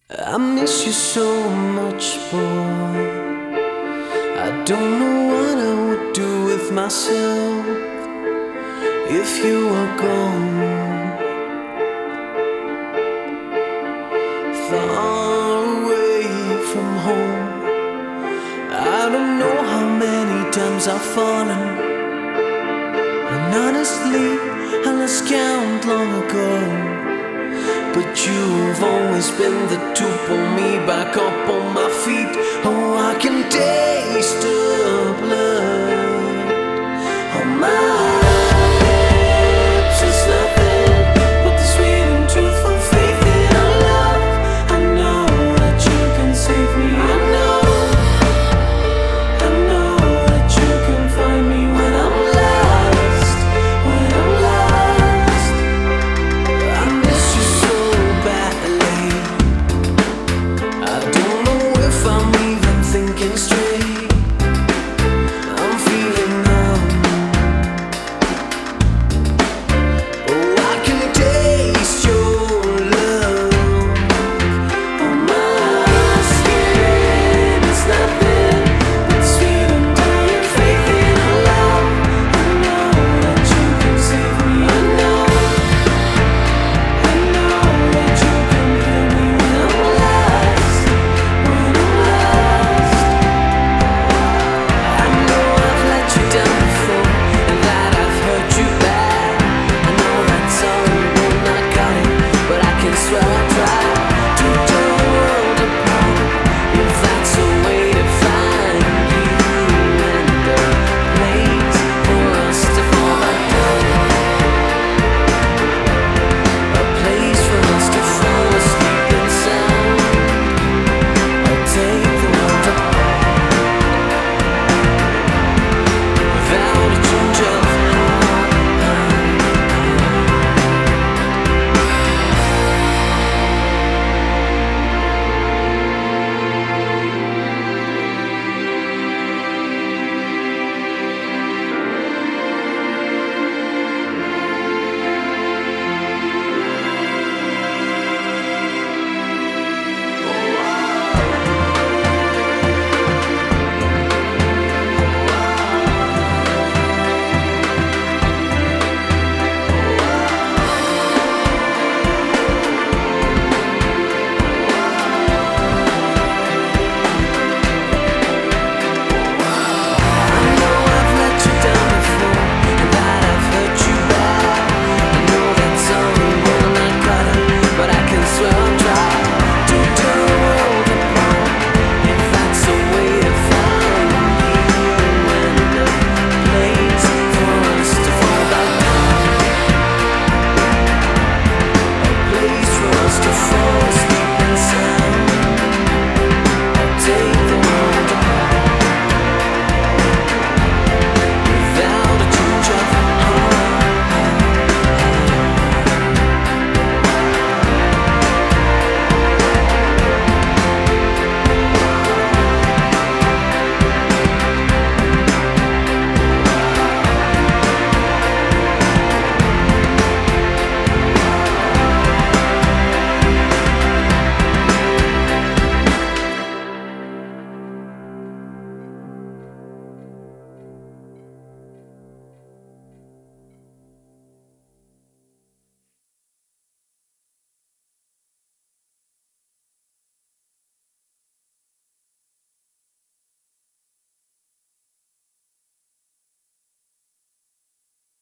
I miss you so much, boy. I don't know what I would do with myself if you were gone. Far away from home, I don't know how many times I've fallen, and honestly I lost count long ago. But you've always been the to pull me back up on my feet. Oh, I can taste the blood on my